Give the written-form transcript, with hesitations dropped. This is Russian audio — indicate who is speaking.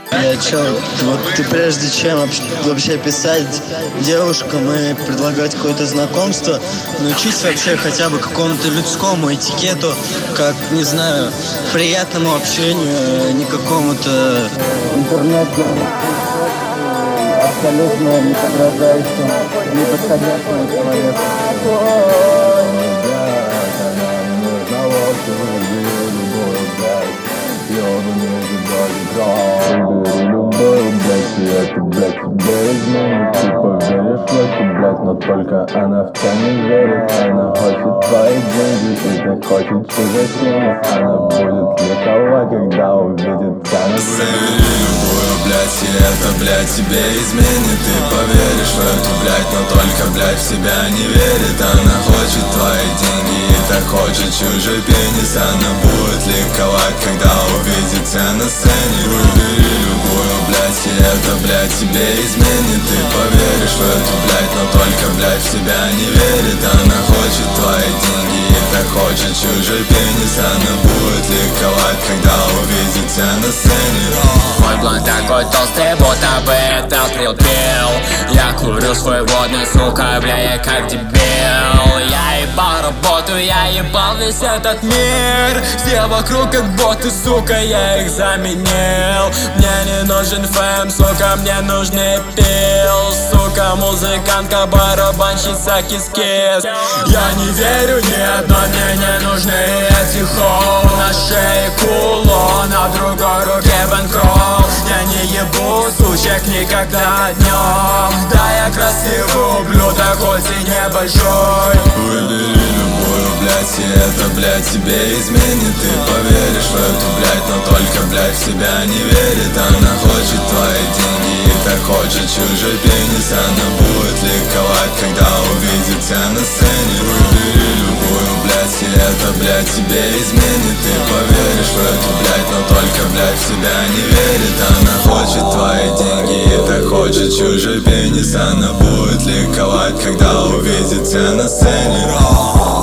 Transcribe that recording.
Speaker 1: Я чё, вот ты прежде чем вообще писать девушкам и предлагать какое-то знакомство, научись вообще хотя бы какому-то людскому этикету, как, не знаю, приятному общению, не какому-то интернетному, абсолютно неподходящему человеку.
Speaker 2: Это, блядь, тебе изменит. Ты поверишь в эту, блядь, но только она в тебя не верит. Она хочет твои деньги, и ты хочешь чужой пенис. Она будет ликовать, когда увидит тебя на сцене.
Speaker 3: Любую, блядь, и это, блядь, тебе изменит. Ты поверишь в эту, блядь, но только, блядь, в себя не верит. Она хочет твои деньги, и так хочет чужой пенис. Она будет ликовать, когда увидит тебя на сцене. Выбери любую, блядь, и это, блядь, тебе изменит. Ты поверишь в эту, блядь, но только, блядь, в себя не верит. Она хочет твои деньги, и так хочет чужой пенис. Она будет ликовать, когда увидит тебя на сцене.
Speaker 4: Мой блонд такой толстый, будто бы это прилпил. Я курю свой водный, сука, бля, я как дебил. Я ебал работу, я ебал весь этот мир. Все вокруг как боты, сука, я их заменил. Мне не нужен фэм, сука, мне нужны пил. Сука, музыкантка, барабанщица, кис-кис. Я не верю ни одной, мне не нужны эти хоу. На шее кулон, а в другой руке бэнкролл. Я не ебу сучек никогда днем. Да, я красивый ублюдок, хоть и небольшой.
Speaker 3: Выбери любую, блядь, и это, блядь, тебе изменит. Ты поверишь в эту, блядь, но только, блядь, в себя не верит. Она хочет твои деньги, и так хочет чужой пенис. Она будет ликовать, когда увидит тебя на сцене. Выбери любую, блядь, и это, блядь, тебе изменит. Ты поверишь в эту, блядь, но только, блядь, в себя не верит. Она хочет твои деньги, и так хочет чужой пенис. Она будет ликовать, когда увидит тебя на сцене.